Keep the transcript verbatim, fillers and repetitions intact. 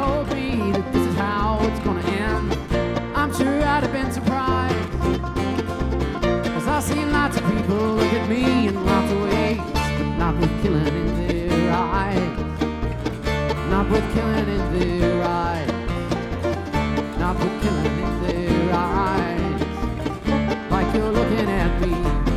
told me that this is how it's gonna end, I'm sure I'd have been surprised. Cause I've seen lots of people look at me in lots of ways, but not with killing in their eyes. Not with killing in their eyes. Not with killing in their eyes. Like you're looking at me.